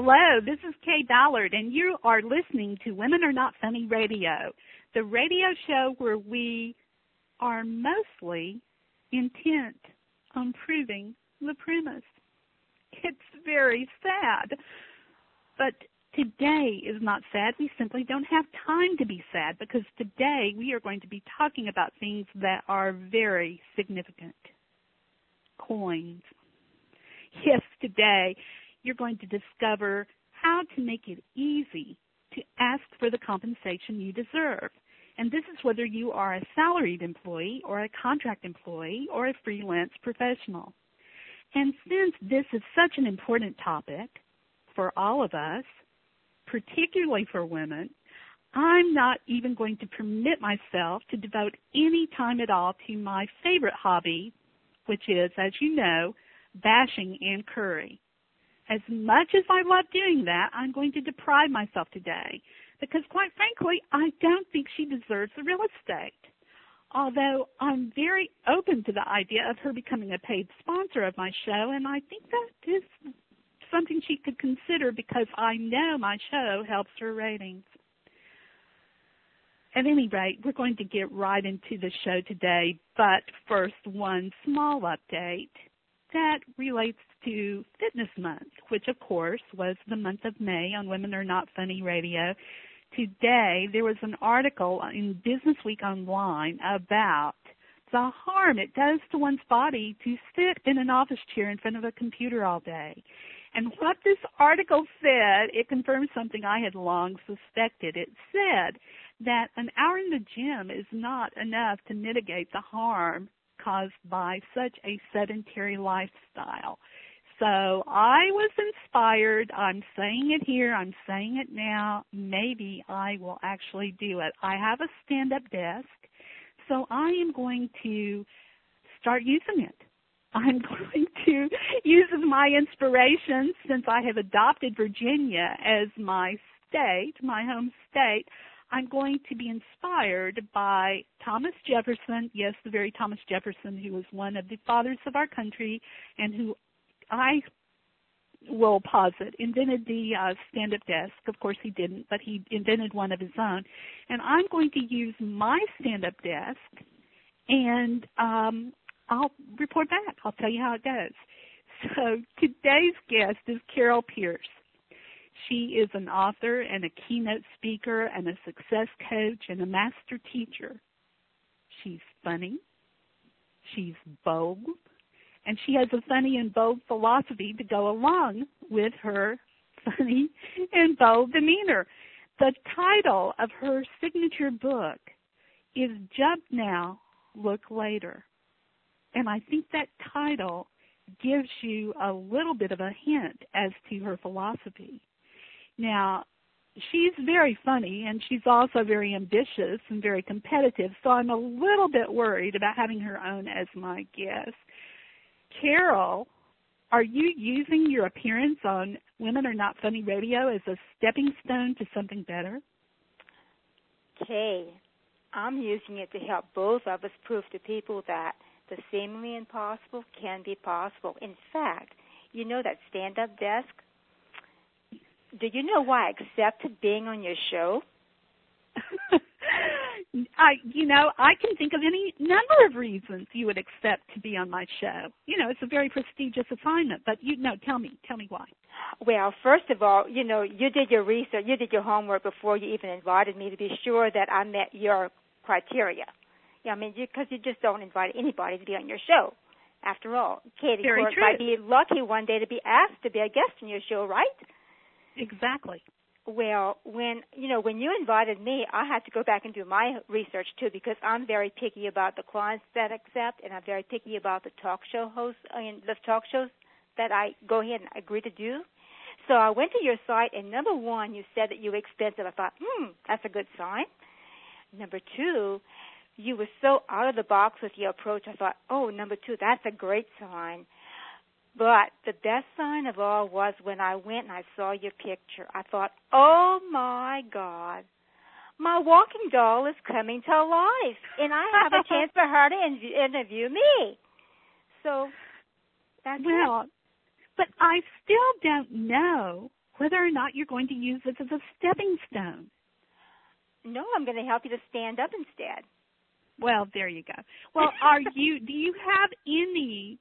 Hello, this is Kay Ballard, and you are listening to Women Are Not Funny Radio, the radio show where we are mostly intent on proving the premise. It's very sad, but today is not sad. We simply don't have time to be sad because today we are going to be talking about things that are very significant. Coins. Yes, today you're going to discover how to make it easy to ask for the compensation you deserve. And this is whether you are a salaried employee or a contract employee or a freelance professional. And since this is such an important topic for all of us, particularly for women, I'm not even going to permit myself to devote any time at all to my favorite hobby, which is, as you know, bashing Ann Curry. As much as I love doing that, I'm going to deprive myself today because, quite frankly, I don't think she deserves the real estate. Although I'm very open to the idea of her becoming a paid sponsor of my show, and I think that is something she could consider because I know my show helps her ratings. At any rate, we're going to get right into the show today, but first, one small update that relates to Fitness Month, which, of course, was the month of May on Women Are Not Funny Radio. Today, there was an article in Business Week Online about the harm it does to one's body to sit in an office chair in front of a computer all day. And what this article said, it confirmed something I had long suspected. It said that an hour in the gym is not enough to mitigate the harm caused by such a sedentary lifestyle. So I was inspired. I'm saying it here. I'm saying it now. Maybe I will actually do it. I have a stand-up desk, so I am going to start using it. I'm going to use as my inspiration, since I have adopted Virginia as my state, my home state. I'm going to be inspired by Thomas Jefferson, yes, the very Thomas Jefferson who was one of the fathers of our country and who I will posit invented the stand-up desk. Of course he didn't, but he invented one of his own. And I'm going to use my stand-up desk, and I'll report back. I'll tell you how it goes. So today's guest is Carol Pierce. She is an author and a keynote speaker and a success coach and a master teacher. She's funny. She's bold. And she has a funny and bold philosophy to go along with her funny and bold demeanor. The title of her signature book is Jump Now, Look Later. And I think that title gives you a little bit of a hint as to her philosophy. Now, she's very funny, and she's also very ambitious and very competitive, so I'm a little bit worried about having her on as my guest. Carol, are you using your appearance on Women Are Not Funny Radio as a stepping stone to something better? Kay, I'm using it to help both of us prove to people that the seemingly impossible can be possible. In fact, you know that stand-up desk? Do you know why I accepted being on your show? I can think of any number of reasons you would accept to be on my show. It's a very prestigious assignment, but tell me why. Well, first of all, you did your research, you did your homework before you even invited me to be sure that I met your criteria. Because you just don't invite anybody to be on your show. After all, Katie Court might be lucky one day to be asked to be a guest on your show, right? Exactly. Well, when you invited me, I had to go back and do my research too, because I'm very picky about the clients that I accept, and I'm very picky about the talk show hosts and the talk shows that I go ahead and agree to do. So I went to your site, and number one, you said that you were expensive. I thought, that's a good sign. Number two, you were so out of the box with your approach. I thought, number two, that's a great sign. But the best sign of all was when I went and I saw your picture. I thought, oh, my God, my walking doll is coming to life, and I have a chance for her to interview me. So that's it. But I still don't know whether or not you're going to use this as a stepping stone. No, I'm going to help you to stand up instead. Well, there you go. Well, do you have any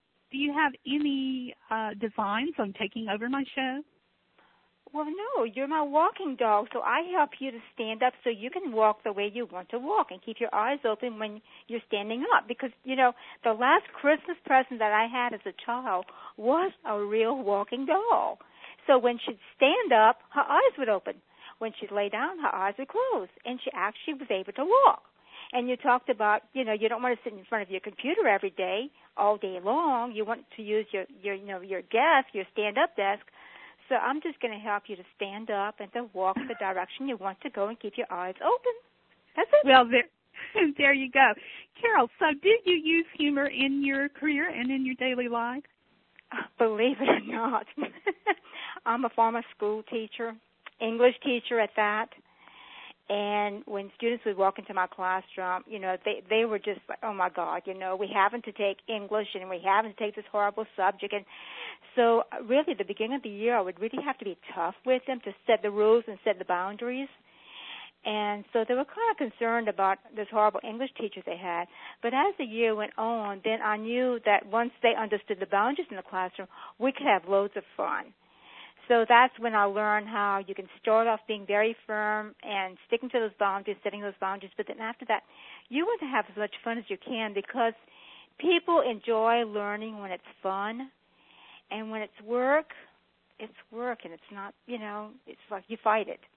designs on taking over my show? Well, no, you're my walking dog, so I help you to stand up so you can walk the way you want to walk and keep your eyes open when you're standing up. Because, the last Christmas present that I had as a child was a real walking doll. So when she'd stand up, her eyes would open. When she'd lay down, her eyes would close, and she actually was able to walk. And you talked about, you don't want to sit in front of your computer every day, all day long. You want to use your desk, your stand-up desk. So I'm just going to help you to stand up and to walk the direction you want to go and keep your eyes open. That's it. Well, there you go. Carol, so did you use humor in your career and in your daily life? Believe it or not. I'm a former school teacher, English teacher at that. And when students would walk into my classroom, they were just like, oh, my God, we haven't to take English and we haven't to take this horrible subject. And so really at the beginning of the year, I would really have to be tough with them to set the rules and set the boundaries. And so they were kind of concerned about this horrible English teacher they had. But as the year went on, then I knew that once they understood the boundaries in the classroom, we could have loads of fun. So that's when I learned how you can start off being very firm and sticking to those boundaries, setting those boundaries. But then after that, you want to have as much fun as you can because people enjoy learning when it's fun. And when it's work, and it's not, it's like you fight it.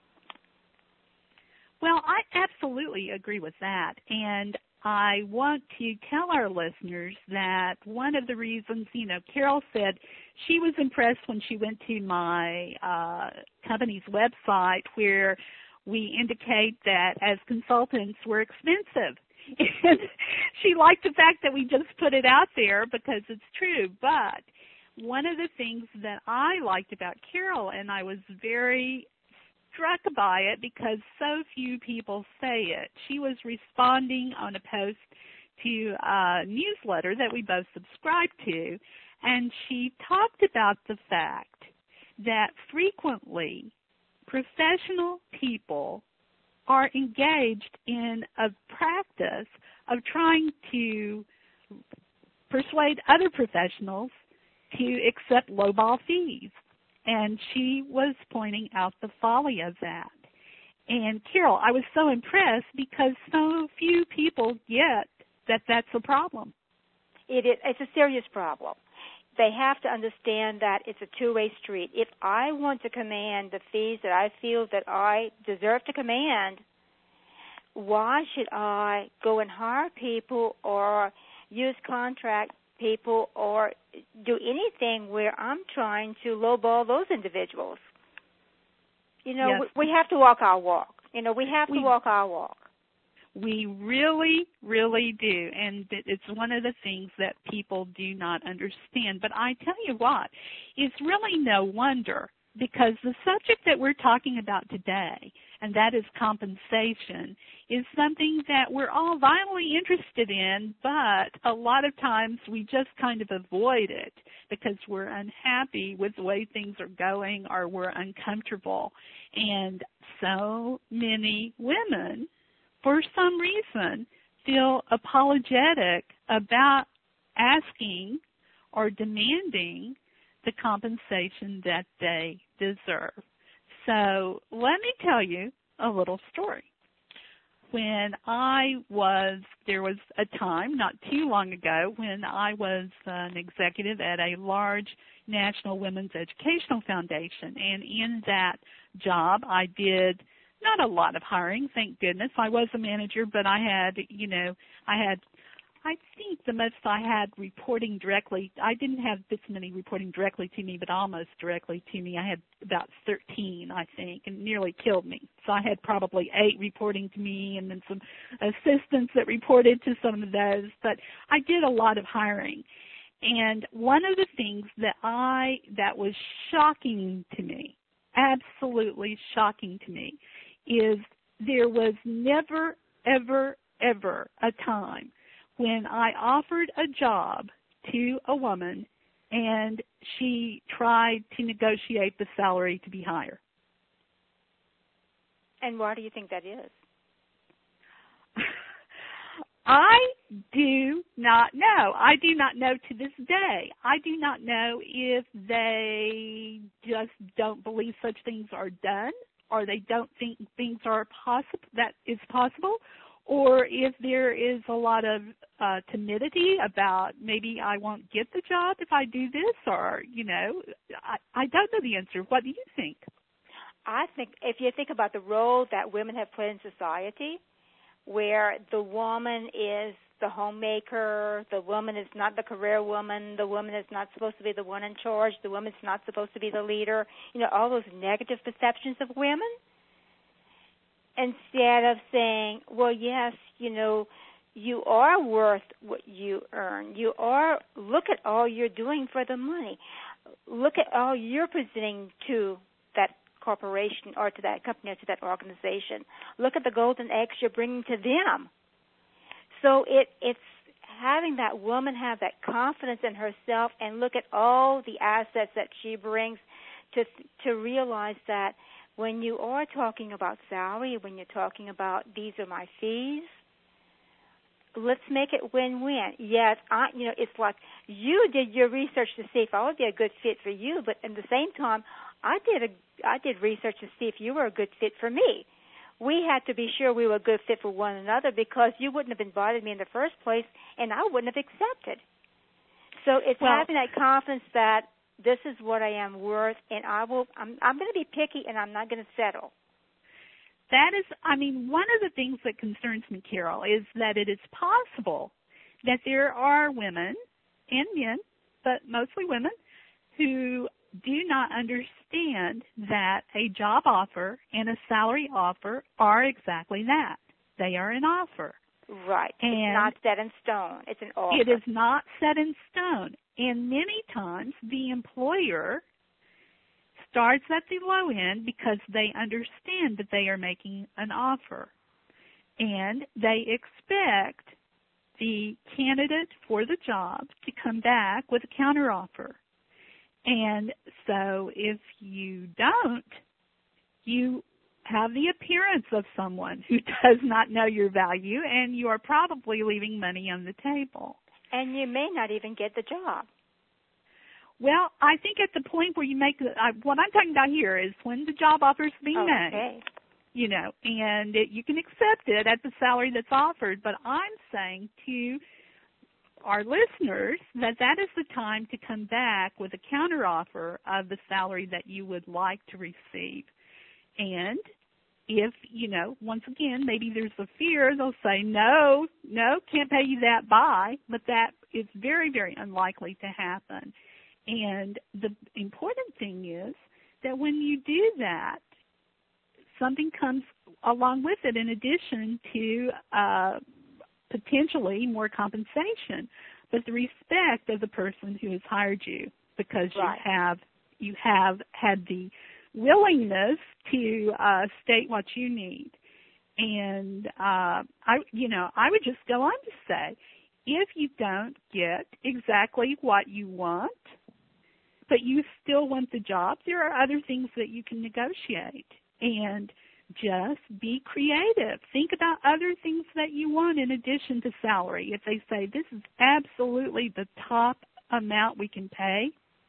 Well, I absolutely agree with that. And I want to tell our listeners that one of the reasons, Carol said she was impressed when she went to my company's website where we indicate that as consultants we're expensive. And she liked the fact that we just put it out there because it's true. But one of the things that I liked about Carol, and I was very struck by it because so few people say it. She was responding on a post to a newsletter that we both subscribe to, and she talked about the fact that frequently professional people are engaged in a practice of trying to persuade other professionals to accept lowball fees. And she was pointing out the folly of that. And, Carol, I was so impressed because so few people get that that's a problem. It's a serious problem. They have to understand that it's a two-way street. If I want to command the fees that I feel that I deserve to command, why should I go and hire people or use contract people or do anything where I'm trying to lowball those individuals? Yes. We have to walk our walk. We have to walk our walk. We really, really do, and it's one of the things that people do not understand. But I tell you what, it's really no wonder because the subject that we're talking about today, and that is compensation, is something that we're all vitally interested in, but a lot of times we just kind of avoid it because we're unhappy with the way things are going or we're uncomfortable. And so many women, for some reason, feel apologetic about asking or demanding the compensation that they deserve. So let me tell you a little story. When there was a time not too long ago when I was an executive at a large national women's educational foundation, and in that job I did not a lot of hiring, thank goodness. I was a manager, but I think the most I had reporting directly, I didn't have this many reporting directly to me, but almost directly to me. I had about 13, I think, and nearly killed me. So I had probably 8 reporting to me and then some assistants that reported to some of those. But I did a lot of hiring. And one of the things that was shocking to me, absolutely shocking to me, is there was never, ever, ever a time when I offered a job to a woman and she tried to negotiate the salary to be higher. And why do you think that is? I do not know. I do not know to this day. I do not know if they just don't believe such things are done, or they don't think things are possible, that is possible, or if there is a lot of timidity about maybe I won't get the job if I do this, or, I don't know the answer. What do you think? I think if you think about the role that women have played in society, where the woman is the homemaker, the woman is not the career woman, the woman is not supposed to be the one in charge, the woman is not supposed to be the leader, all those negative perceptions of women, instead of saying, well, yes, you are worth what you earn. Look at all you're doing for the money. Look at all you're presenting to that corporation or to that company or to that organization. Look at the golden eggs you're bringing to them. So it's having that woman have that confidence in herself and look at all the assets that she brings to realize that when you are talking about salary, when you're talking about these are my fees, let's make it win-win. Yes, it's like you did your research to see if I would be a good fit for you, but at the same time, I did research to see if you were a good fit for me. We had to be sure we were a good fit for one another because you wouldn't have invited me in the first place, and I wouldn't have accepted. So it's having that confidence that this is what I am worth, and I'm going to be picky, and I'm not going to settle. That is, one of the things that concerns me, Carol, is that it is possible that there are women and men, but mostly women, who do not understand that a job offer and a salary offer are exactly that. They are an offer. Right. And it's not set in stone. It's an offer. It is not set in stone. And many times the employer starts at the low end because they understand that they are making an offer. And they expect the candidate for the job to come back with a counteroffer. And so if you don't, you have the appearance of someone who does not know your value, and you are probably leaving money on the table. And you may not even get the job. Well, I think at the point where you make what I'm talking about here is when the job offer is being made, and you can accept it at the salary that's offered. But I'm saying to our listeners that is the time to come back with a counteroffer of the salary that you would like to receive. And if, once again, maybe there's a fear, they'll say, no, can't pay you that, bye. But that is very, very unlikely to happen. And the important thing is that when you do that, something comes along with it in addition to potentially more compensation, but the respect of the person who has hired you, because you have had the willingness to state what you need. And I would just go on to say, if you don't get exactly what you want, but you still want the job, there are other things that you can negotiate. And just be creative. Think about other things that you want in addition to salary. If they say this is absolutely the top amount we can pay,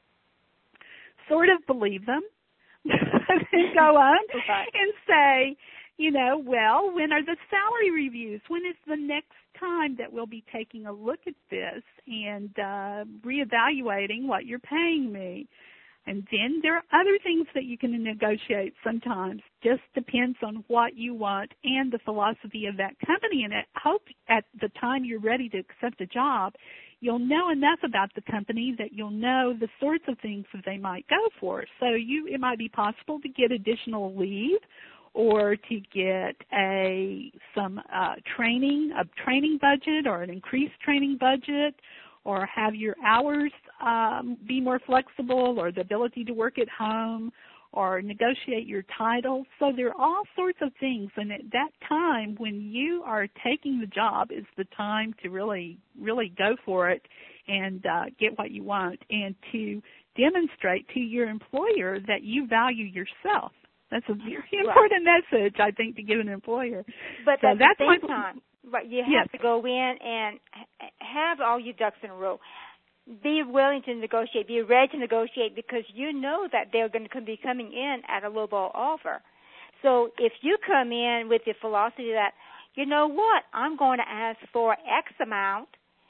sort of believe them. And go on and say, well, when are the salary reviews? When is the next time that we'll be taking a look at this and reevaluating what you're paying me? And then there are other things that you can negotiate sometimes. Just depends on what you want and the philosophy of that company. And I hope at the time you're ready to accept a job, you'll know enough about the company that you'll know the sorts of things that they might go for. So it might be possible to get additional leave or to get a training budget or an increased training budget, or have your hours be more flexible, or the ability to work at home, or negotiate your title. So there are all sorts of things, and at that time when you are taking the job is the time to really, really go for it and get what you want, and to demonstrate to your employer that you value yourself. That's a very important message, I think, to give an employer. But so at that's the same time, you have to go in and have all your ducks in a row. Be willing to negotiate. Be ready to negotiate, because you know that they're going to be coming in at a lowball offer. So if you come in with the philosophy that, you know what, I'm going to ask for X amount,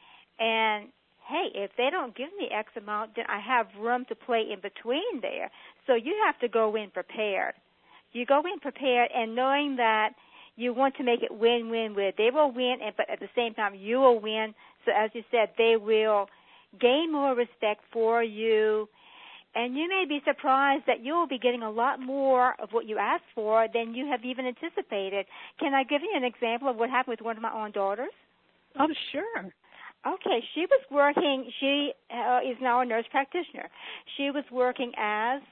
and hey, if they don't give me X amount, then I have room to play in between there. So you have to go in prepared. You go in prepared and knowing that you want to make it win-win, where they will win, but at the same time you will win. So as you said, they will gain more respect for you, and you may be surprised that you will be getting a lot more of what you asked for than you have even anticipated. Can I give you an example of what happened with one of my own daughters? Oh, sure. Okay, she was working, she is now a nurse practitioner. She was working as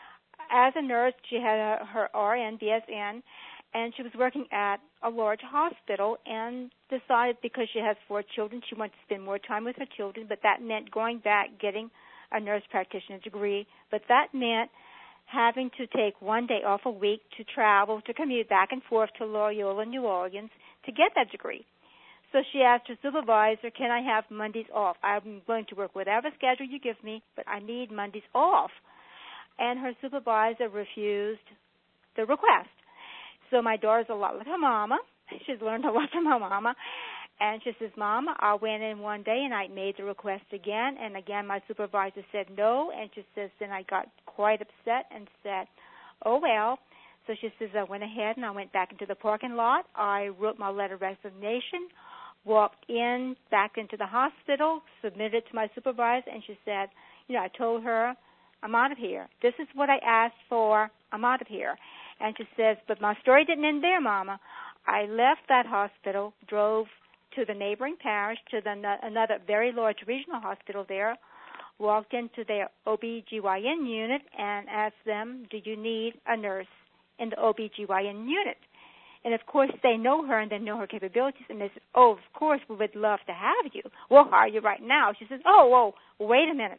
a nurse. She had her RN, BSN, and she was working at a large hospital and decided, because she has 4 children, she wanted to spend more time with her children, but that meant going back, getting a nurse practitioner degree, but that meant having to take one day off a week to travel, to commute back and forth to Loyola, New Orleans to get that degree. So she asked her supervisor, can I have Mondays off? I'm willing to work whatever schedule you give me, but I need Mondays off. And her supervisor refused the request. So my daughter's a lot like her mama. She's learned a lot from her mama. And she says, Mama, I went in one day and I made the request again. And again, my supervisor said no. And she says, then I got quite upset and said, oh, well. So she says, I went ahead and I went back into the parking lot. I wrote my letter of resignation, walked in back into the hospital, submitted it to my supervisor, and she said, I told her, I'm out of here. This is what I asked for. I'm out of here. And she says, but my story didn't end there, Mama. I left that hospital, drove to the neighboring parish, to another very large regional hospital there, walked into their OBGYN unit and asked them, do you need a nurse in the OBGYN unit? And, of course, they know her and they know her capabilities. And they said, oh, of course, we would love to have you. We'll hire you right now. She says, oh, wait a minute.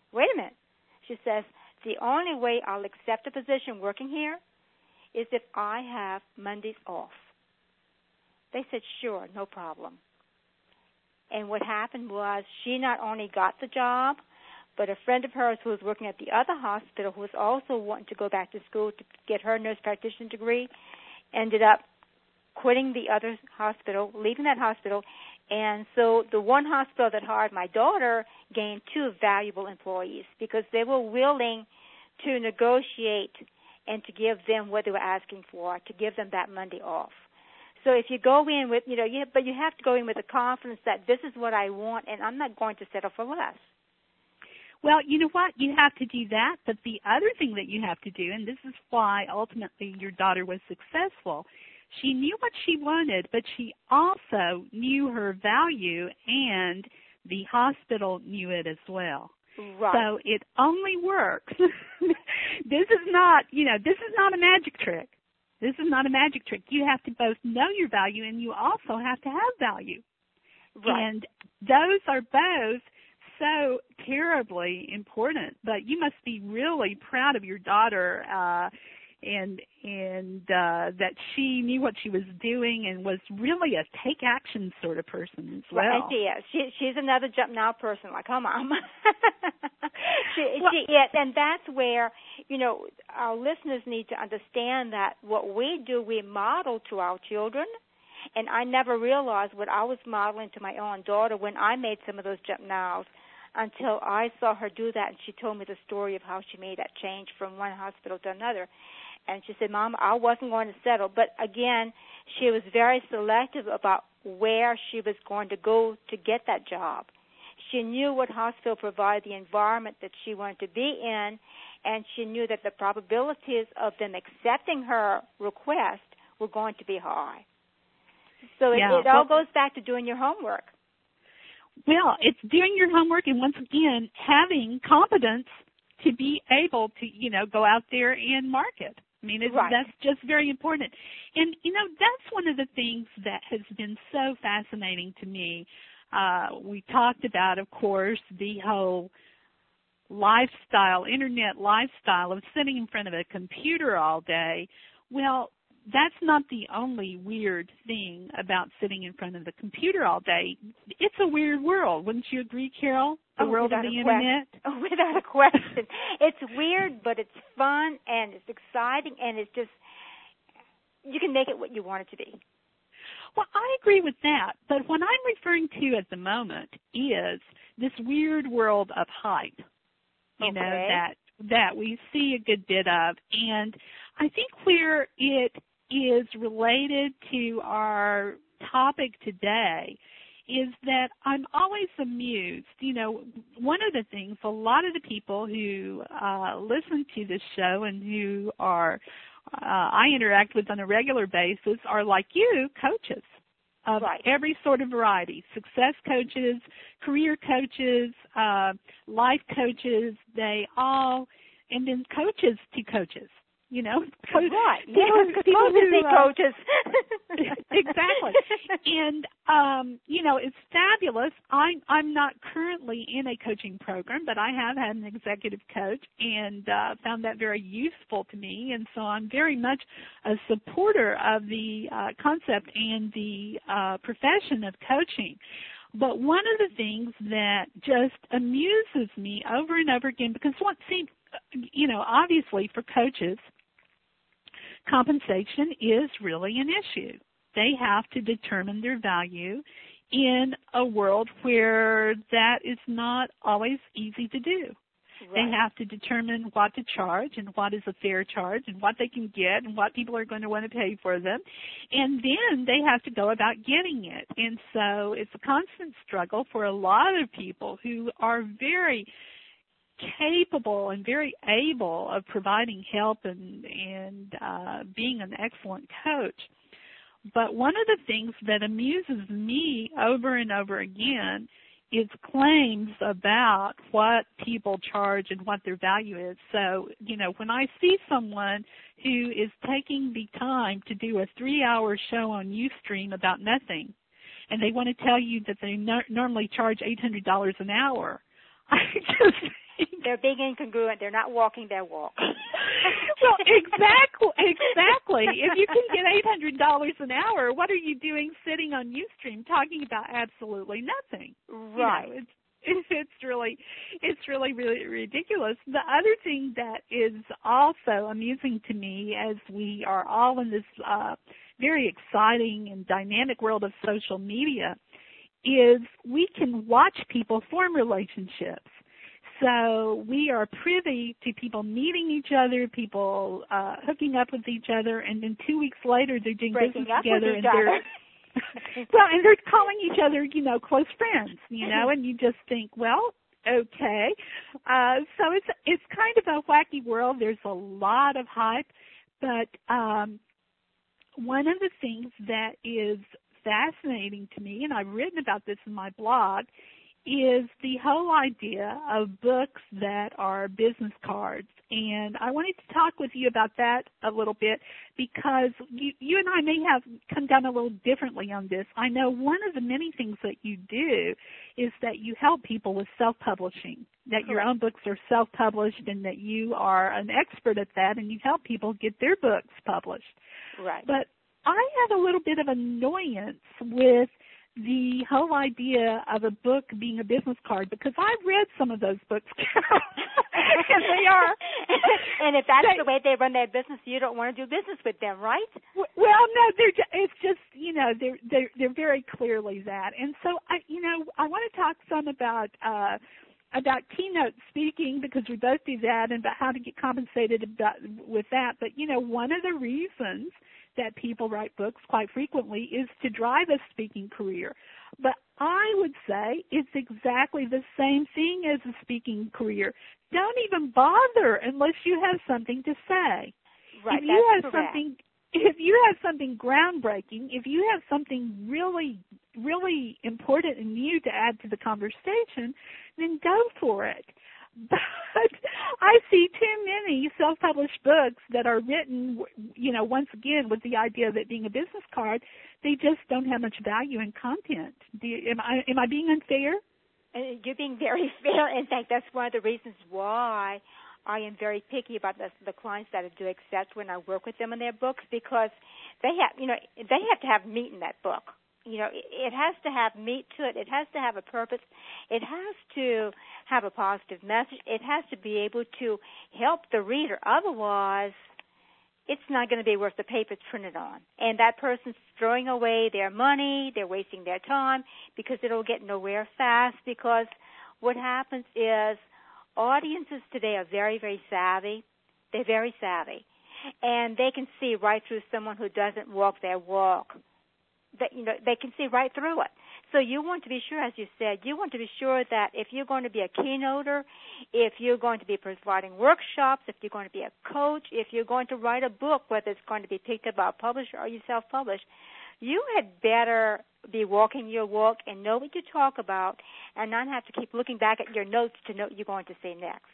She says, the only way I'll accept a position working here is if I have Mondays off. They said, sure, no problem. And what happened was she not only got the job, but a friend of hers who was working at the other hospital, who was also wanting to go back to school to get her nurse practitioner degree, ended up quitting the other hospital, leaving that hospital. And so the one hospital that hired my daughter gained 2 valuable employees because they were willing to negotiate and to give them what they were asking for, to give them that Monday off. So if you go in with, but you have to go in with the confidence that this is what I want and I'm not going to settle for less. Well, you know what? You have to do that, but the other thing that you have to do, and this is why ultimately your daughter was successful, she knew what she wanted, but she also knew her value, and the hospital knew it as well. Right. So it only works. This is not a magic trick. This is not a magic trick. You have to both know your value and you also have to have value. Right. And those are both so terribly important. But you must be really proud of your daughter and that she knew what she was doing and was really a take action sort of person as well. Right, she is. She's another jump now person like her mom. She is, and that's where, our listeners need to understand that what we do, we model to our children. And I never realized what I was modeling to my own daughter when I made some of those jump nows until I saw her do that, and she told me the story of how she made that change from one hospital to another. And she said, Mom, I wasn't going to settle. But, again, she was very selective about where she was going to go to get that job. She knew what hospital provided the environment that she wanted to be in, and she knew that the probabilities of them accepting her request were going to be high. So it all goes back to doing your homework. Well, it's doing your homework and, once again, having competence to be able to, go out there and market. I mean, that's just very important. And, that's one of the things that has been so fascinating to me we talked about, of course, the whole lifestyle, internet lifestyle of sitting in front of a computer all day. Well, that's not the only weird thing about sitting in front of the computer all day. It's a weird world. Wouldn't you agree, Carol? The world of the internet? Oh, without a question. It's weird, but it's fun, and it's exciting, and it's just, you can make it what you want it to be. Well, I agree with that. But what I'm referring to at the moment is this weird world of hype, you know, that we see a good bit of. And I think where it is related to our topic today is that I'm always amused. You know, one of the things, a lot of the people who listen to this show and who are I interact with on a regular basis are, like you, coaches of every sort of variety, success coaches, career coaches, life coaches, they all, and then coaches to coaches. You know, right? People who coaches. Exactly, and you know, it's fabulous. I'm not currently in a coaching program, but I have had an executive coach and found that very useful to me. And so I'm very much a supporter of the concept and the profession of coaching. But one of the things that just amuses me over and over again, because you know, obviously for coaches, compensation is really an issue. They have to determine their value in a world where that is not always easy to do. Right. They have to determine what to charge and what is a fair charge and what they can get and what people are going to want to pay for them. And then they have to go about getting it. And so it's a constant struggle for a lot of people who are very capable and very able of providing help and being an excellent coach. But one of the things that amuses me over and over again is claims about what people charge and what their value is. So, you know, when I see someone who is taking the time to do a 3-hour show on Ustream about nothing, and they want to tell you that they normally charge $800 an hour, I just... They're being incongruent. They're not walking their walk. Well, exactly. If you can get $800 an hour, what are you doing sitting on Ustream talking about absolutely nothing? Right. You know, it's really ridiculous. The other thing that is also amusing to me, as we are all in this very exciting and dynamic world of social media, is we can watch people form relationships. So we are privy to people meeting each other, people hooking up with each other, and then 2 weeks later they're doing business together, and they're and they're calling each other, you know, close friends, you know, and you just think, well, okay. So it's kind of a wacky world. There's a lot of hype, but one of the things that is fascinating to me, and I've written about this in my blog, is the whole idea of books that are business cards. And I wanted to talk with you about that a little bit because you and I may have come down a little differently on this. I know one of the many things that you do is that you help people with self-publishing, that your own books are self-published and that you are an expert at that and you help people get their books published. Right. But I had a little bit of annoyance with the whole idea of a book being a business card because I've read some of those books, and they are. And if that's the way they run their business, you don't want to do business with them, right? Well, no, it's just, you know, they're very clearly that. And so I want to talk some about keynote speaking because we both do that and about how to get compensated with that. But you know, one of the reasons that people write books quite frequently is to drive a speaking career. But I would say it's exactly the same thing as a speaking career. Don't even bother unless you have something to say. Right, If you have something groundbreaking, if you have something really, really important and new to add to the conversation, then go for it. but I see too many self-published books that are written, once again with the idea of it being a business card. They just don't have much value in content. Am I being unfair? You're being very fair. In fact, that's one of the reasons why I am very picky about the clients that I do accept when I work with them on their books, because they have to have meat in that book. It has to have meat to it. It has to have a purpose. It has to have a positive message. It has to be able to help the reader. Otherwise, it's not going to be worth the paper it's printed on. And that person's throwing away their money. They're wasting their time because it'll get nowhere fast, because what happens is audiences today are very, very savvy. They're very savvy. And they can see right through someone who doesn't walk their walk. They can see right through it. So you want to be sure, as you said, you want to be sure that if you're going to be a keynoter, if you're going to be providing workshops, if you're going to be a coach, if you're going to write a book, whether it's going to be picked up by a publisher or you self-publish, you had better be walking your walk and know what you talk about and not have to keep looking back at your notes to know what you're going to say next.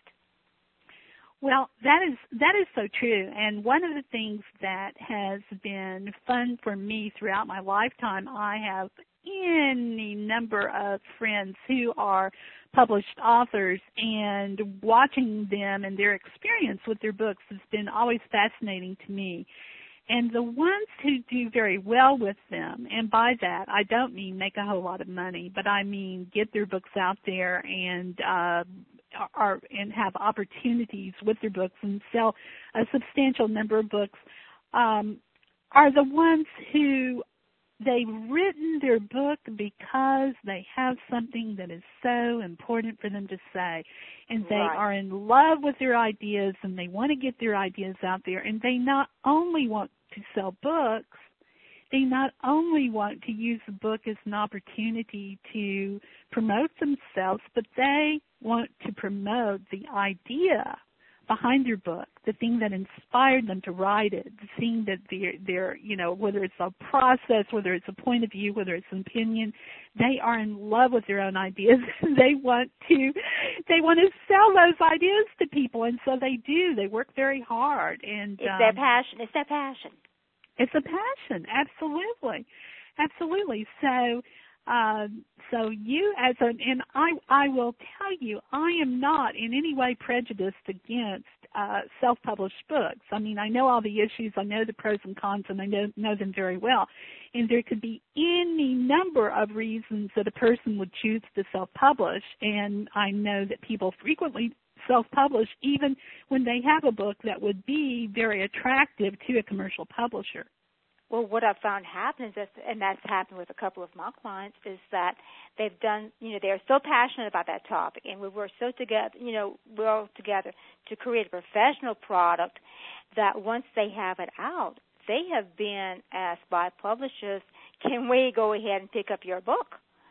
Well, that is so true. And one of the things that has been fun for me throughout my lifetime, I have any number of friends who are published authors, and watching them and their experience with their books has been always fascinating to me. And the ones who do very well with them, and by that I don't mean make a whole lot of money, but I mean get their books out there and have opportunities with their books and sell a substantial number of books, are the ones who they've written their book because they have something that is so important for them to say, and they are in love with their ideas, and they want to get their ideas out there, and they not only want to sell books, they not only want to use the book as an opportunity to promote themselves, but they want to promote the idea behind their book, the thing that inspired them to write it, the thing that they're whether it's a process, whether it's a point of view, whether it's an opinion, they are in love with their own ideas. They want to sell those ideas to people, and so they do. They work very hard, and it's their passion. It's their passion. It's a passion, absolutely, absolutely. So you and I will tell you, I am not in any way prejudiced against self-published books. I mean, I know all the issues, I know the pros and cons, and I know them very well. And there could be any number of reasons that a person would choose to self-publish, and I know that people frequently self-publish even when they have a book that would be very attractive to a commercial publisher. Well, what I've found happens, and that's happened with a couple of my clients, is that they've done, they're so passionate about that topic, and we work so together, we're all together to create a professional product that once they have it out, they have been asked by publishers, can we go ahead and pick up your book?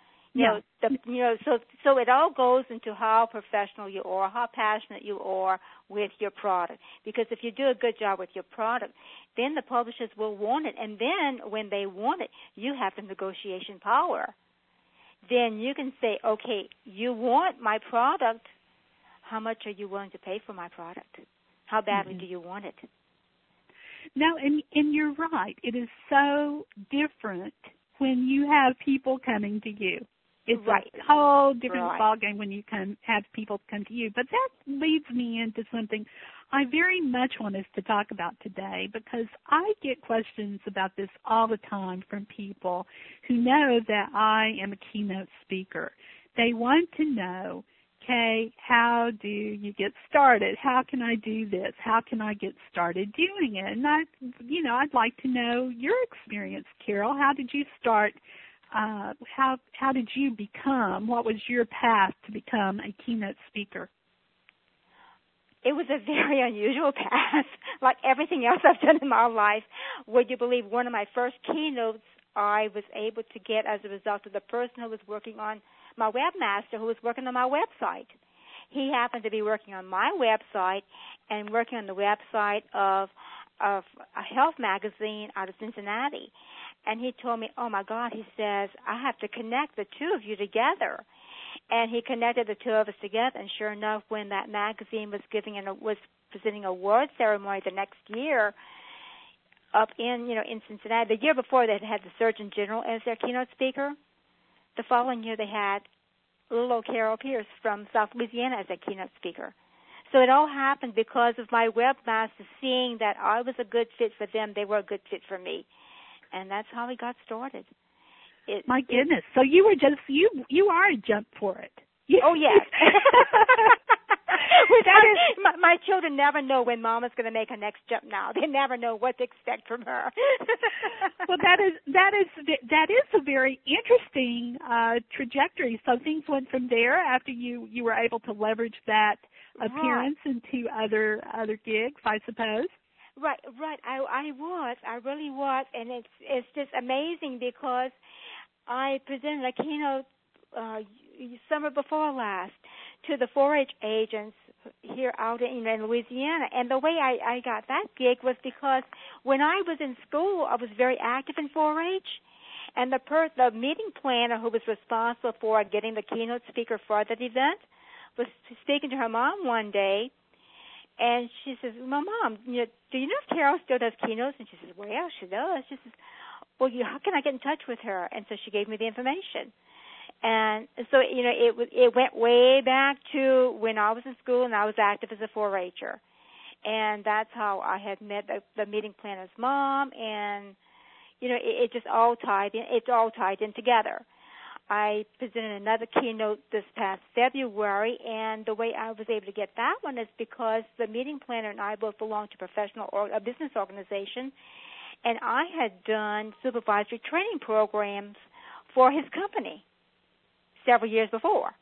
So it all goes into how professional you are, how passionate you are with your product. Because if you do a good job with your product, then the publishers will want it. And then when they want it, you have the negotiation power. Then you can say, okay, you want my product. How much are you willing to pay for my product? How badly do you want it? No, and you're right. It is so different when you have people coming to you. It's a whole different ballgame when you have people come to you. But that leads me into something I very much want us to talk about today, because I get questions about this all the time from people who know that I am a keynote speaker. They want to know, okay, how do you get started? How can I do this? How can I get started doing it? And I'd like to know your experience, Carol. How did you start? How did you become? What was your path to become a keynote speaker? It was a very unusual path, like everything else I've done in my life. Would you believe one of my first keynotes I was able to get as a result of the person who was working on my webmaster, who was working on my website. He happened to be working on my website and working on the website of a health magazine out of Cincinnati. And he told me, oh, my God, he says, I have to connect the two of you together. And he connected the two of us together. And sure enough, when that magazine was presenting a award ceremony the next year up in Cincinnati, the year before they had the Surgeon General as their keynote speaker. The following year they had little old Carol Pierce from South Louisiana as their keynote speaker. So it all happened because of my webmaster seeing that I was a good fit for them. They were a good fit for me. And that's how we got started. My goodness. So you were just, you are a jump for it. Oh, yes. My children never know when Mama's going to make her next jump now. They never know what to expect from her. Well, that is a very interesting trajectory. So things went from there after you were able to leverage that appearance into other gigs, I suppose. Right. I really was, and it's just amazing because I presented a keynote summer before last to the 4-H agents here out in Louisiana. And the way I got that gig was because when I was in school, I was very active in 4-H. And the meeting planner who was responsible for getting the keynote speaker for that event was speaking to her mom one day. And she says, "Well, Mom, do you know if Carol still does keynotes?" And she says, "Well, yeah, she does." She says, "Well, how can I get in touch with her?" And so she gave me the information. And so, it went way back to when I was in school and I was active as a 4-H'er. And that's how I had met the meeting planner's mom. And, it just all tied in. It's all tied in together. I presented another keynote this past February, and the way I was able to get that one is because the meeting planner and I both belong to a business organization, and I had done supervisory training programs for his company several years before.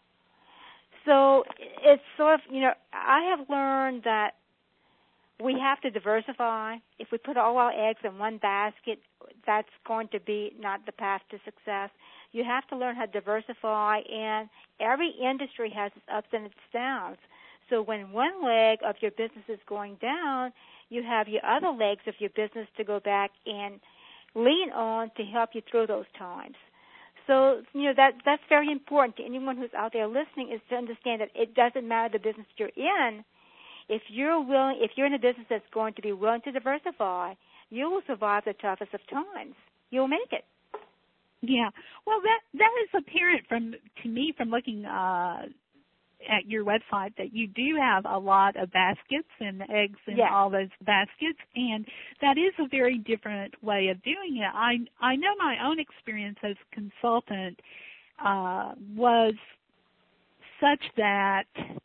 So it's sort of, I have learned that we have to diversify. If we put all our eggs in one basket, that's going to be not the path to success. You have to learn how to diversify, and every industry has its ups and its downs. So when one leg of your business is going down, you have your other legs of your business to go back and lean on to help you through those times. So, that's very important to anyone who's out there listening, is to understand that it doesn't matter the business you're in. If you're in a business that's going to be willing to diversify, you will survive the toughest of times. You'll make it. Yeah. Well, that is apparent to me from looking at your website, that you do have a lot of baskets and eggs in all those baskets, and that is a very different way of doing it. I know my own experience as a consultant was such that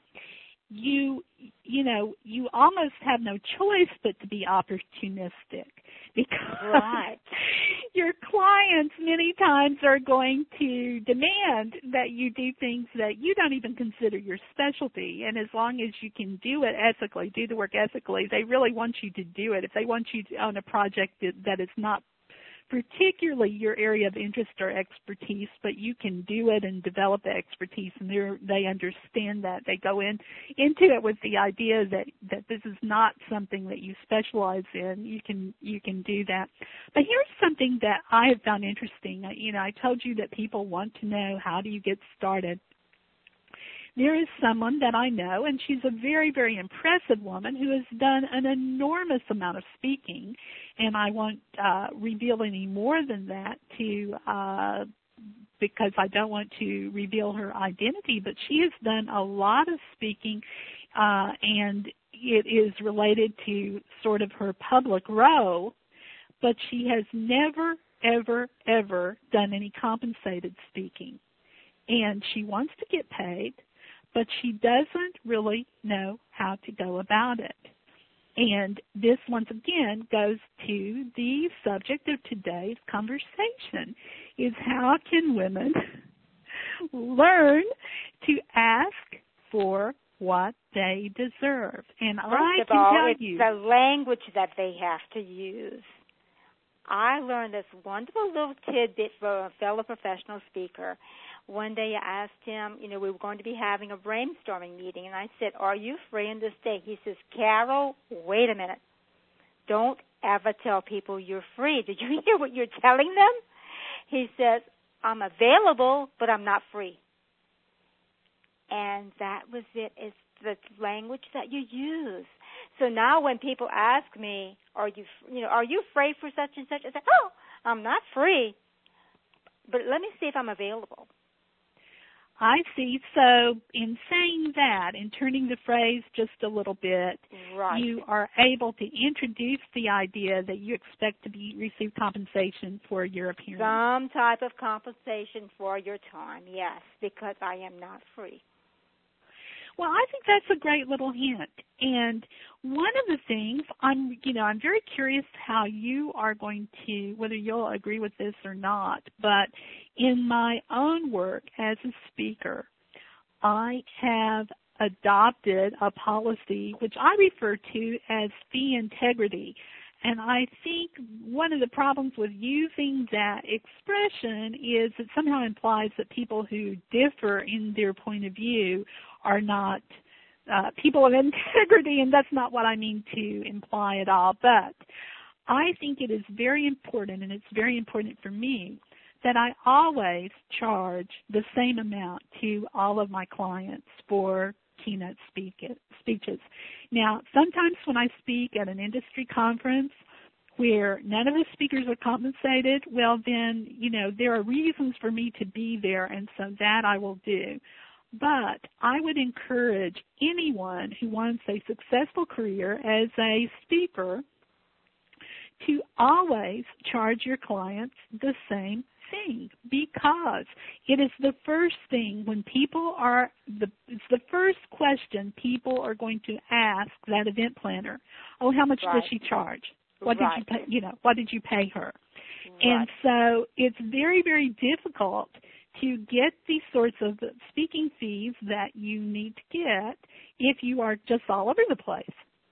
you almost have no choice but to be opportunistic, because your clients many times are going to demand that you do things that you don't even consider your specialty. And as long as you can do it ethically, do the work ethically, they really want you to do it. If they want you to own a project that is not particularly your area of interest or expertise, but you can do it and develop the expertise, and they understand that. They go into it with the idea that this is not something that you specialize in. You can do that. But here's something that I have found interesting. I told you that people want to know, how do you get started? There is someone that I know, and she's a very, very impressive woman who has done an enormous amount of speaking, and I won't reveal any more than that because I don't want to reveal her identity, but she has done a lot of speaking, and it is related to sort of her public role, but she has never, ever, ever done any compensated speaking. And she wants to get paid, but she doesn't really know how to go about it. And this, once again, goes to the subject of today's conversation, is how can women learn to ask for what they deserve? And First of all, it's the language that they have to use. I learned this wonderful little tidbit from a fellow professional speaker. One day I asked him, we were going to be having a brainstorming meeting, and I said, "Are you free on this day?" He says, "Carol, wait a minute. Don't ever tell people you're free. Did you hear what you're telling them?" He says, "I'm available, but I'm not free." And that was it. It's the language that you use. So now when people ask me, are you free for such and such? I say, oh, I'm not free, but let me see if I'm available. I see. So in saying that, in turning the phrase just a little bit, right, you are able to introduce the idea that you expect to receive compensation for your appearance. Some type of compensation for your time, yes, because I am not free. Well, I think that's a great little hint. And one of the things I'm very curious how you are going to, whether you'll agree with this or not, but in my own work as a speaker, I have adopted a policy which I refer to as fee integrity. And I think one of the problems with using that expression is it somehow implies that people who differ in their point of view are not people of integrity, and that's not what I mean to imply at all. But I think it is very important, and it's very important for me, that I always charge the same amount to all of my clients for keynote speeches. Now, sometimes when I speak at an industry conference where none of the speakers are compensated, well then, there are reasons for me to be there, and so that I will do. But I would encourage anyone who wants a successful career as a speaker to always charge your clients the same thing, because it is the first thing when people it's the first question people are going to ask that event planner. Oh, how much does she charge? What did you pay, what did you pay her? Right. And so it's very, very difficult to get these sorts of speaking fees that you need to get if you are just all over the place,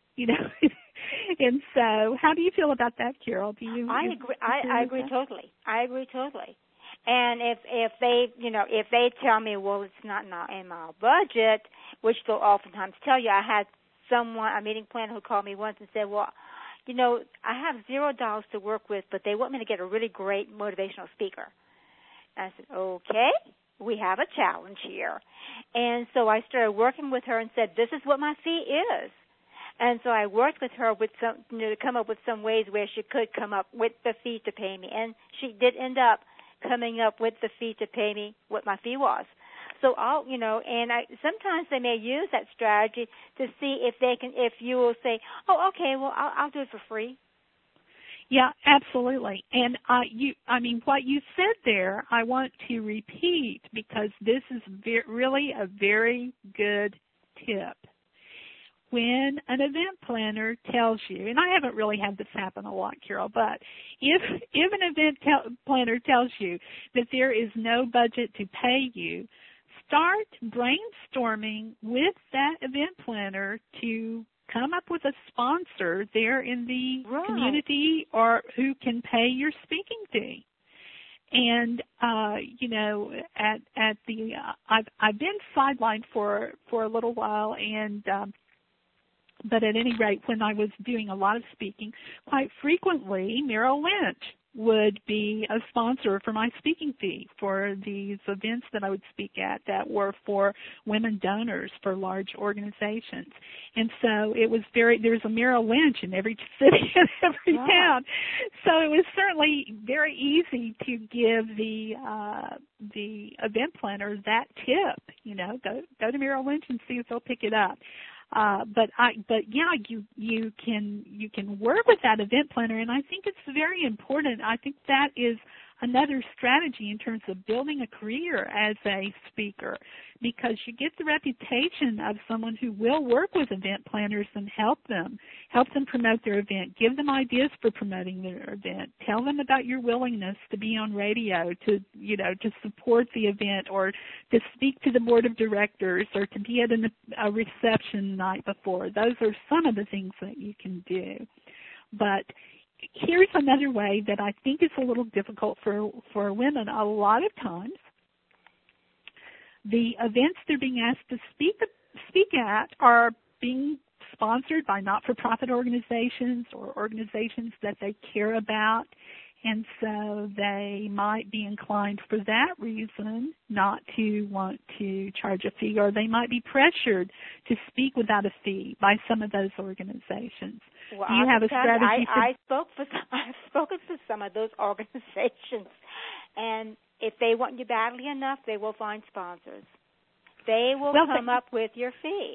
And so, how do you feel about that, Carol? I agree. I agree totally. I agree totally. And if they tell me, well, it's not in my budget, which they'll oftentimes tell you. I had a meeting planner who called me once and said, well, I have $0 to work with, but they want me to get a really great motivational speaker. I said, okay, we have a challenge here. And so I started working with her and said, this is what my fee is. And so I worked with her with to come up with some ways where she could come up with the fee to pay me. And she did end up coming up with the fee to pay me what my fee was. So sometimes they may use that strategy to see if you will say, oh, okay, well, I'll do it for free. Yeah, absolutely. And what you said there, I want to repeat because this is really a very good tip. When an event planner tells you, and I haven't really had this happen a lot, Carol, but if an event planner tells you that there is no budget to pay you, start brainstorming with that event planner to come up with a sponsor there in the community or who can pay your speaking fee. And I've been sidelined for a little while, and but at any rate, when I was doing a lot of speaking, quite frequently Merrill Lynch would be a sponsor for my speaking fee for these events that I would speak at that were for women donors for large organizations. And so it was there was a Merrill Lynch in every city and every town. So it was certainly very easy to give the event planner that tip, go to Merrill Lynch and see if they'll pick it up. You can work with that event planner, and I think it's very important. I think that is another strategy in terms of building a career as a speaker, because you get the reputation of someone who will work with event planners and help them promote their event, give them ideas for promoting their event, tell them about your willingness to be on radio, to support the event, or to speak to the board of directors, or to be at a reception the night before. Those are some of the things that you can do. But here's another way that I think is a little difficult for women. A lot of times, the events they're being asked to speak at are being sponsored by not-for-profit organizations or organizations that they care about. And so they might be inclined for that reason not to want to charge a fee, or they might be pressured to speak without a fee by some of those organizations. Well, Do you have a strategy I've spoken to some of those organizations, and if they want you badly enough, they will find sponsors. They will come up with your fee.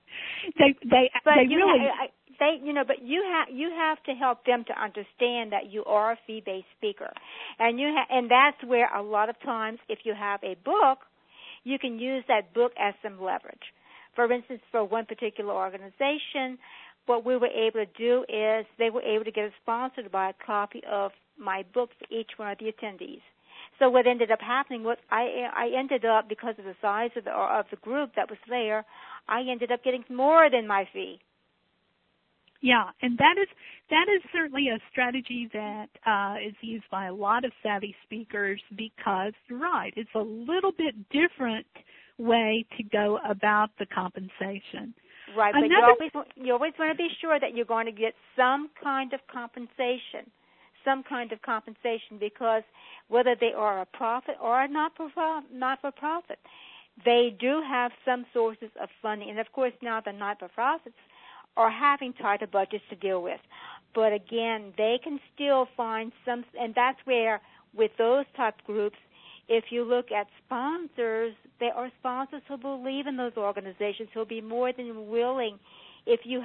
But you have to help them to understand that you are a fee-based speaker, and that's where a lot of times, if you have a book, you can use that book as some leverage. For instance, for one particular organization, what we were able to do is they were able to get a sponsor to buy a copy of my book for each one of the attendees. So what ended up happening was I ended up, because of the size of the group that was there, I ended up getting more than my fee. Yeah, and that is certainly a strategy that is used by a lot of savvy speakers, because you're right, it's a little bit different way to go about the compensation. Right, but you always want to be sure that you're going to get some kind of compensation, because whether they are a profit or a not-for-profit, they do have some sources of funding. And, of course, now the not-for-profits are having tighter budgets to deal with. But, again, they can still find some, and that's where, with those type groups, if you look at sponsors, there are sponsors who believe in those organizations, who will be more than willing. If you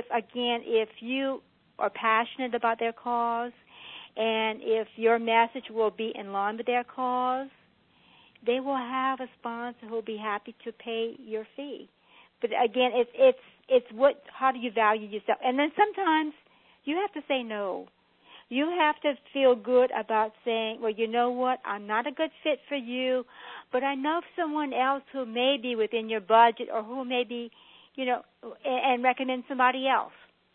are passionate about their cause, and if your message will be in line with their cause, they will have a sponsor who will be happy to pay your fee. But again, how do you value yourself? And then sometimes you have to say no. You have to feel good about saying, well, you know what, I'm not a good fit for you, but I know someone else who may be within your budget, or who may be, and recommend somebody else.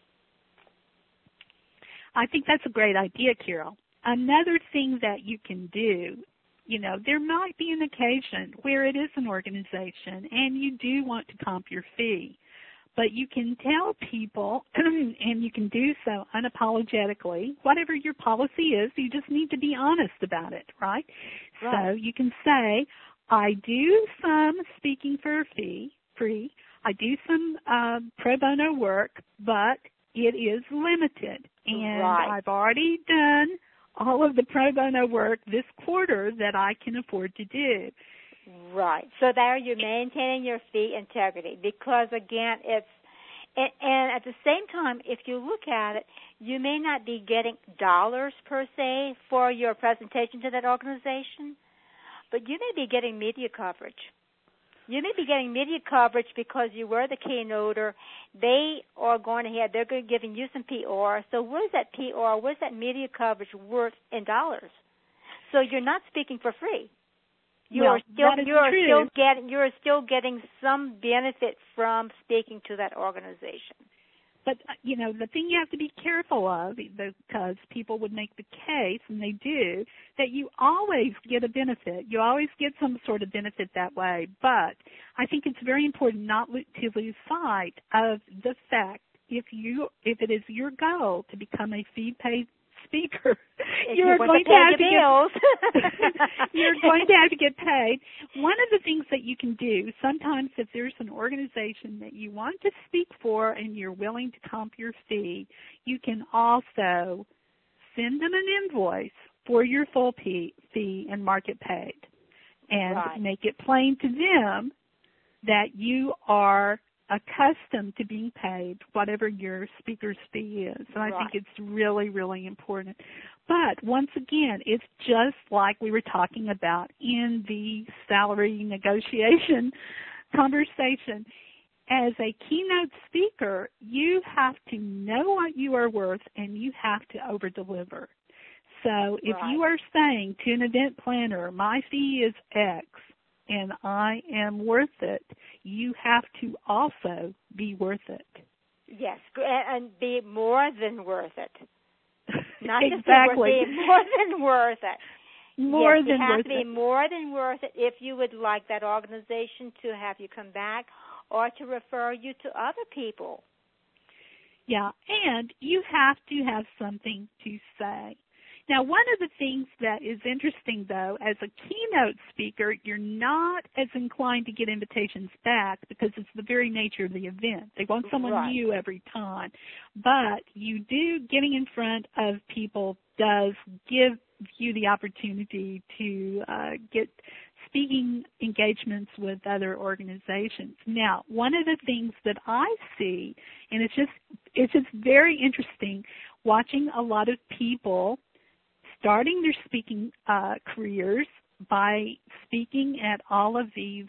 I think that's a great idea, Carol. Another thing that you can do, there might be an occasion where it is an organization and you do want to comp your fee, but you can tell people, and you can do so unapologetically, whatever your policy is, you just need to be honest about it, right? So you can say, I do some speaking for a fee, free. I do some pro bono work, but it is limited. And I've already done all of the pro bono work this quarter that I can afford to do. Right. So there you're maintaining your fee integrity, because, again, and at the same time, if you look at it, you may not be getting dollars per se for your presentation to that organization, but you may be getting media coverage. You may be getting media coverage because you were the keynoter. They're going to be giving you some PR. So what is that PR, what is that media coverage worth in dollars? So you're not speaking for free. You're still getting some benefit from speaking to that organization. But, the thing you have to be careful of, because people would make the case, and they do, that you always get a benefit. You always get some sort of benefit that way. But I think it's very important not to lose sight of the fact, if it is your goal to become a fee-paid speaker, you're going to have to get paid. One of the things that you can do, sometimes if there's an organization that you want to speak for and you're willing to comp your fee, you can also send them an invoice for your full fee and mark it paid, and make it plain to them that you are accustomed to being paid whatever your speaker's fee is. And I think it's really, really important. But once again, it's just like we were talking about in the salary negotiation conversation. As a keynote speaker, you have to know what you are worth, and you have to over-deliver. So if you are saying to an event planner, my fee is X, and I am worth it, you have to also be worth it. Yes, and be more than worth it. Not exactly. Just be more than worth it. More yes, than you have worth to be it. more than worth it if you would like that organization to have you come back or to refer you to other people. Yeah, and you have to have something to say. Now, one of the things that is interesting, though, as a keynote speaker, you're not as inclined to get invitations back because it's the very nature of the event. They want someone new every time. But you do, getting in front of people does give you the opportunity to get speaking engagements with other organizations. Now, one of the things that I see, and it's just very interesting, watching a lot of people starting their speaking careers by speaking at all of these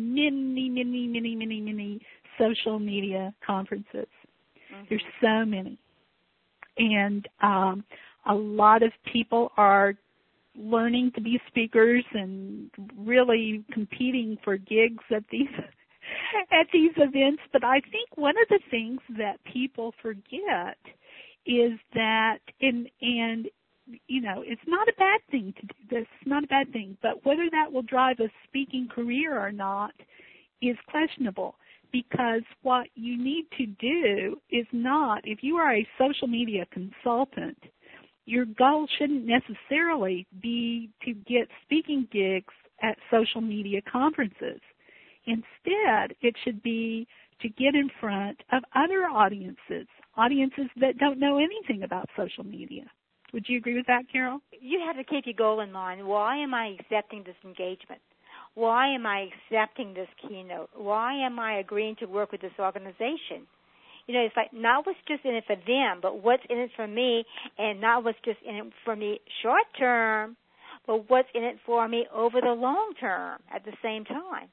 many social media conferences. Mm-hmm. There's so many. And a lot of people are learning to be speakers and really competing for gigs at these events. But I think one of the things that people forget is that, and you know, it's not a bad thing to do this. It's not a bad thing. But whether that will drive a speaking career or not is questionable, because what you need to do is not, if you are a social media consultant, your goal shouldn't necessarily be to get speaking gigs at social media conferences. Instead, it should be to get in front of other audiences that don't know anything about social media. Would you agree with that, Carol? You have to keep your goal in mind. Why am I accepting this engagement? Why am I accepting this keynote? Why am I agreeing to work with this organization? You know, it's like not what's just in it for them, but what's in it for me, and not what's just in it for me short term, but what's in it for me over the long term at the same time.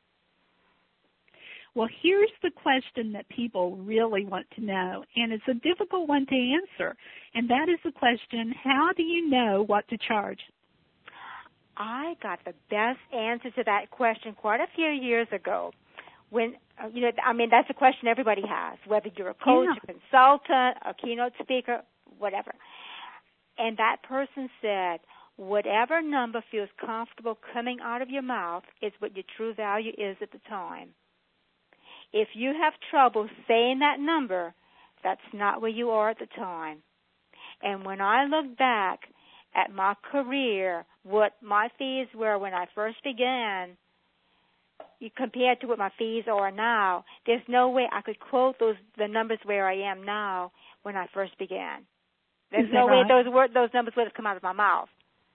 Well, here's the question that people really want to know, and it's a difficult one to answer, and that is the question, how do you know what to charge? I got the best answer to that question quite a few years ago. When, you know, I mean, that's a question everybody has, whether you're a coach, a consultant, a keynote speaker, whatever. And that person said, whatever number feels comfortable coming out of your mouth is what your true value is at the time. If you have trouble saying that number, that's not where you are at the time. And when I look back at my career, what my fees were when I first began, compared to what my fees are now, there's no way I could quote the numbers where I am now when I first began. There's no way those numbers would have come out of my mouth.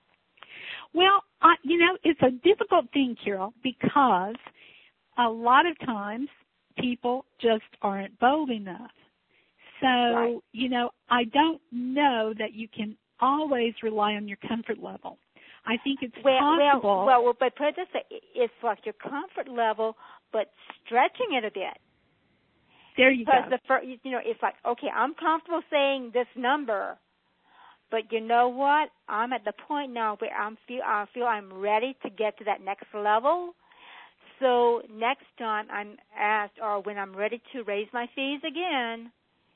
Well, you know, it's a difficult thing, Carol, because a lot of times people just aren't bold enough. So, you know, I don't know that you can always rely on your comfort level. I think it's possible. Well, but put it this way, it's like your comfort level, but stretching it a bit. There you go. Because you know, it's like, okay, I'm comfortable saying this number, but you know what? I'm at the point now where I feel I'm ready to get to that next level. So next time I'm asked, or when I'm ready to raise my fees again,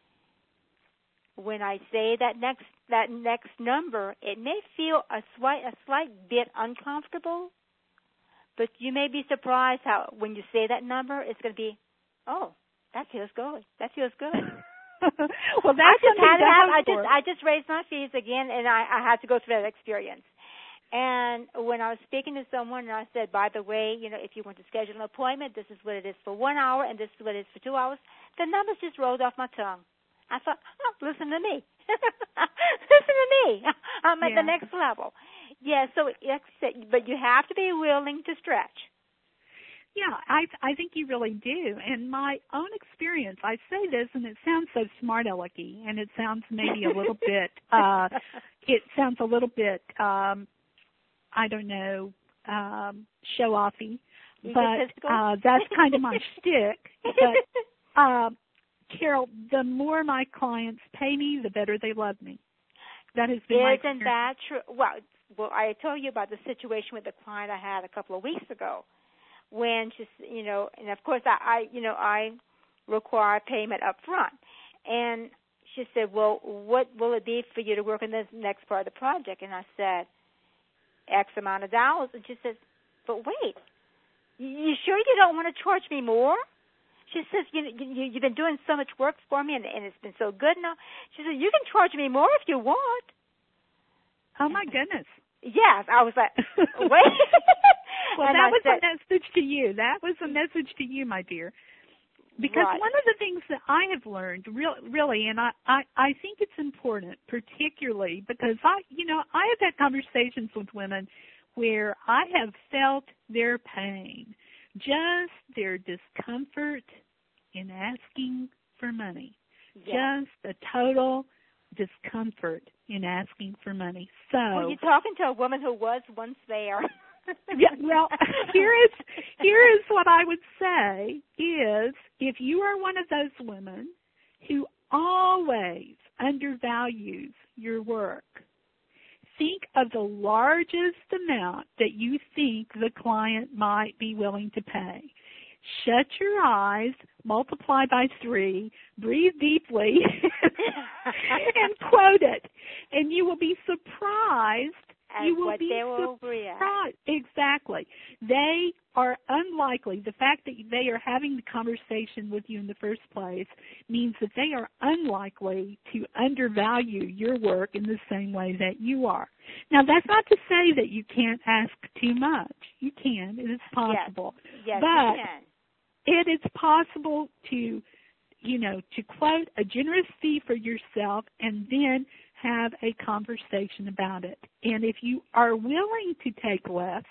when I say that next number, it may feel a slight bit uncomfortable, but you may be surprised how when you say that number, it's going to be, oh, that feels good. That feels good. Well, that's I just raised my fees again, and I had to go through that experience. And when I was speaking to someone, and I said, by the way, you know, if you want to schedule an appointment, this is what it is for 1 hour, and this is what it is for 2 hours, the numbers just rolled off my tongue. I thought, oh, listen to me. Listen to me. I'm at the next level. Yeah, so, but you have to be willing to stretch. Yeah, I think you really do. And my own experience, I say this, and it sounds so smart alecky, and it sounds maybe a little bit, I don't know, show-offy, but that's kind of my shtick. But, Carol, the more my clients pay me, the better they love me. That has been my experience. Isn't that true? Well, I told you about the situation with the client I had a couple of weeks ago, when she's, you know, and of course I require payment up front, and she said, well, what will it be for you to work on this next part of the project? And I said, X amount of dollars. And she says, but wait, you sure you don't want to charge me more? She says, you've been doing so much work for me, and it's been so good now. She says, you can charge me more if you want. Oh, my goodness. Yes, I was like, wait. Well, and that I was said, a message to you. That was a message to you, my dear. Because right. one of the things that I have learned, really, and I think it's important, particularly because I have had conversations with women where I have felt their pain, just their discomfort in asking for money, Yes. just a total discomfort in asking for money. So, well, you're talking to a woman who was once there. yeah, well, here is what I would say is if you are one of those women who always undervalues your work, think of the largest amount that you think the client might be willing to pay. Shut your eyes, multiply by 3, breathe deeply, and quote it. And you will be surprised. And what they will react. Exactly. They are unlikely. The fact that they are having the conversation with you in the first place means that they are unlikely to undervalue your work in the same way that you are. Now, that's not to say that you can't ask too much. You can. It is possible. Yes, but you can. It is possible to quote a generous fee for yourself and then have a conversation about it. And if you are willing to take less,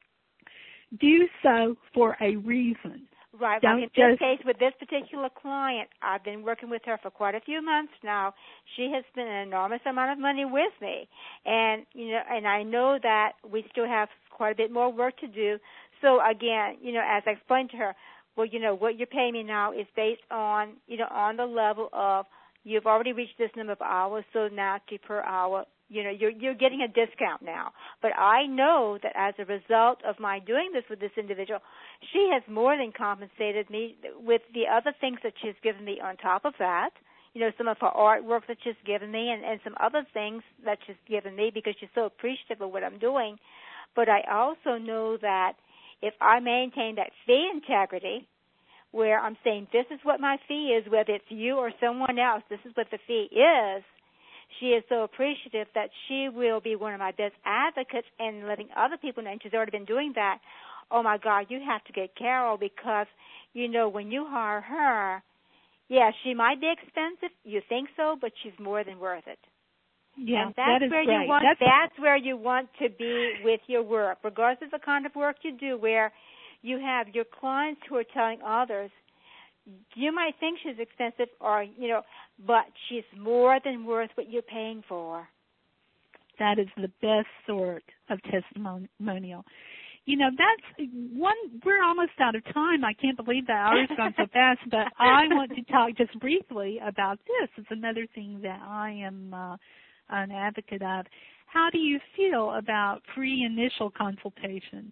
do so for a reason. Right. Like in this case, with this particular client, I've been working with her for quite a few months now. She has spent an enormous amount of money with me, and and I know that we still have quite a bit more work to do. So again, as I explained to her, well, what you're paying me now is based on, on the level of you've already reached this number of hours, so now per hour, you're getting a discount now. But I know that as a result of my doing this with this individual, she has more than compensated me with the other things that she's given me on top of that. Some of her artwork that she's given me and some other things that she's given me because she's so appreciative of what I'm doing. But I also know that if I maintain that fee integrity, where I'm saying this is what my fee is, whether it's you or someone else, this is what the fee is, she is so appreciative that she will be one of my best advocates and letting other people know, and she's already been doing that. Oh, my God, you have to get Carol because, when you hire her, yeah, she might be expensive. You think so, but she's more than worth it. Yeah, and that's that is where great. you want. That's where you want to be with your work, regardless of the kind of work you do. Where you have your clients who are telling others, you might think she's expensive, or but she's more than worth what you're paying for. That is the best sort of testimonial. That's one. We're almost out of time. I can't believe the hour's gone so fast. But I want to talk just briefly about this. It's another thing that I am an advocate of. How do you feel about free initial consultations?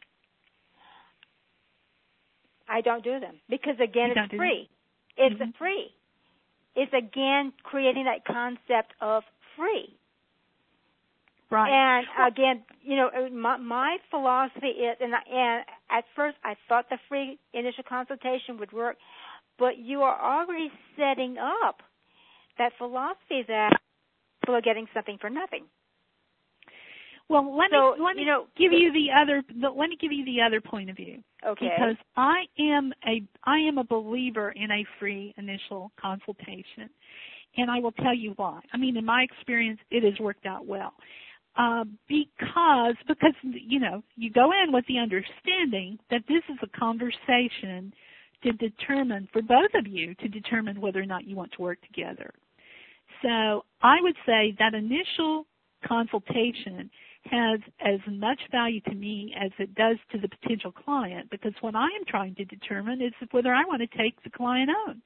I don't do them because, again, it's free. It's free. It's, again, creating that concept of free. Right. And, again, my philosophy is, and at first I thought the free initial consultation would work, but you are already setting up that philosophy that people are getting something for nothing. Well, let me give you the other point of view. Okay. Because I am a believer in a free initial consultation, and I will tell you why. I mean, in my experience, it has worked out well. Because you go in with the understanding that this is a conversation to determine, for both of you, to determine whether or not you want to work together. So I would say that initial consultation has as much value to me as it does to the potential client, because what I am trying to determine is whether I want to take the client on.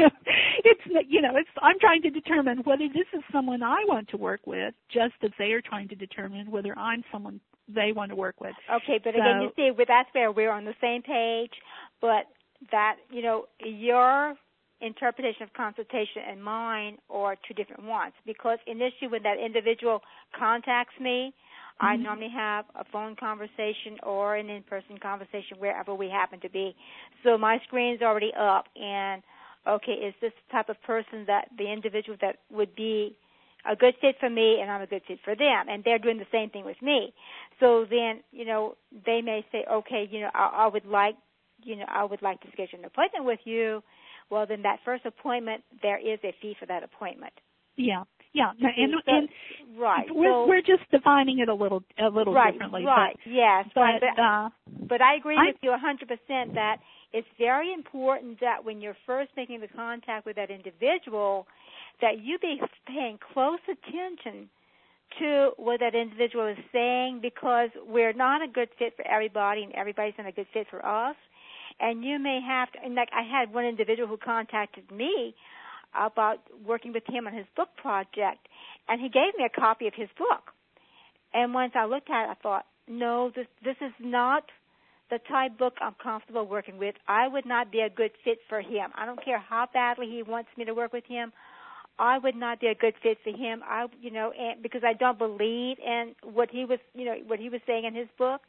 I'm trying to determine whether this is someone I want to work with, just as they are trying to determine whether I'm someone they want to work with. Okay, but again, you see, that's where we're on the same page, but that, your interpretation of consultation and mine are two different ones, because initially when that individual contacts me, I normally have a phone conversation or an in-person conversation wherever we happen to be. So my screen's already up, and okay, is this the type of person that the individual that would be a good fit for me and I'm a good fit for them, and they're doing the same thing with me. So then, they may say, okay, I would like to schedule an appointment with you. Well, then that first appointment, there is a fee for that appointment. Yeah. And right. We're just defining it a little differently. Right. Yes. But I agree with you 100% that it's very important that when you're first making the contact with that individual, that you be paying close attention to what that individual is saying, because we're not a good fit for everybody, and everybody's not a good fit for us. And you may have to, and like I had one individual who contacted me about working with him on his book project, and he gave me a copy of his book. And once I looked at it, I thought, no, this is not the type of book I'm comfortable working with. I would not be a good fit for him. I don't care how badly he wants me to work with him. I would not be a good fit for him. And because I don't believe in what he was saying in his book.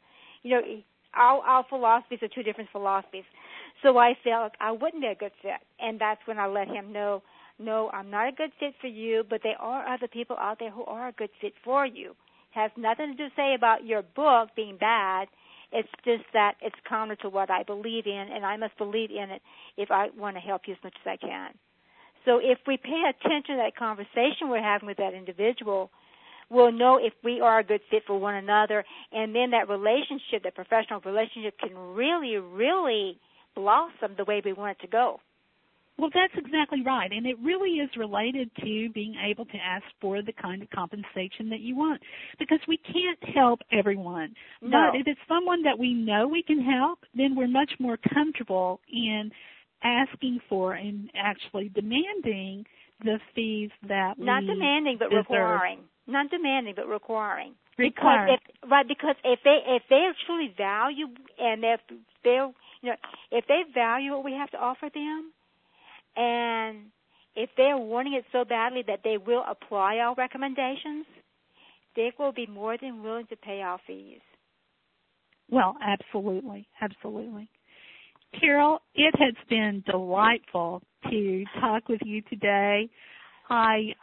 Our philosophies are two different philosophies. So I felt I wouldn't be a good fit. And that's when I let him know, no, I'm not a good fit for you, but there are other people out there who are a good fit for you. It has nothing to say about your book being bad. It's just that it's counter to what I believe in, and I must believe in it if I want to help you as much as I can. So if we pay attention to that conversation we're having with that individual, we'll know if we are a good fit for one another, and then that relationship, that professional relationship, can really, really blossom the way we want it to go. Well, that's exactly right, and it really is related to being able to ask for the kind of compensation that you want, because we can't help everyone. No. But if it's someone that we know we can help, then we're much more comfortable in asking for and actually demanding the fees that we Not demanding, but deserve. requiring. Not demanding, but requiring. Requiring. Because if they truly value, and if they value what we have to offer them, and if they're wanting it so badly that they will apply our recommendations, they will be more than willing to pay our fees. Well, absolutely. Carol, it has been delightful to talk with you today. I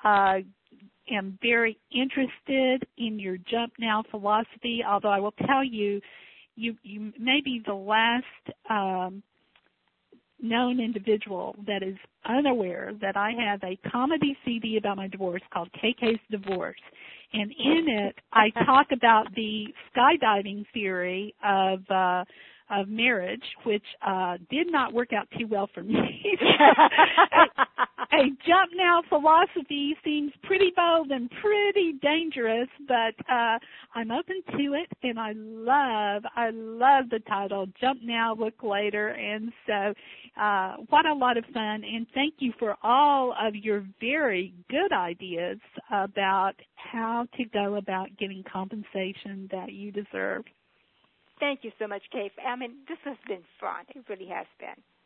am very interested in your Jump Now philosophy, although I will tell you, you may be the last known individual that is unaware that I have a comedy CD about my divorce called KK's Divorce. And in it, I talk about the skydiving theory of marriage, which did not work out too well for me. A jump now philosophy seems pretty bold and pretty dangerous, but I'm open to it, and I love the title, Jump Now, Look Later, and so what a lot of fun, and thank you for all of your very good ideas about how to go about getting compensation that you deserve. Thank you so much, Kate. I mean, this has been fun. It really has been.